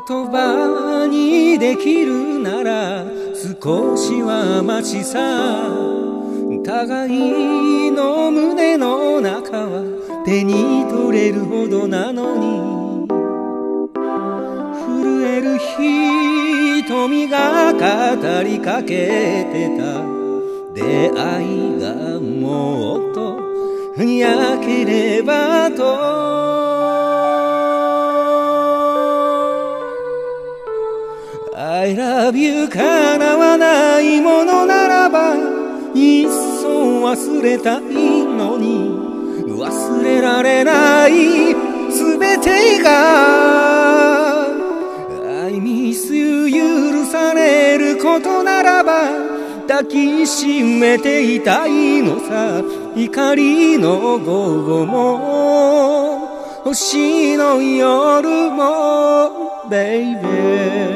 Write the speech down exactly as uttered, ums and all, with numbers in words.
言葉にできるなら少しはマシさ。互いの胸の中は手に取れるほどなのに、震える瞳が語りかけてた出会いがもっと早ければと。I love you 叶わないものならばいっそ忘れたいのに、忘れられないすべてが I miss you 許されることならば抱きしめていたいのさ。光の午後も星の夜も Baby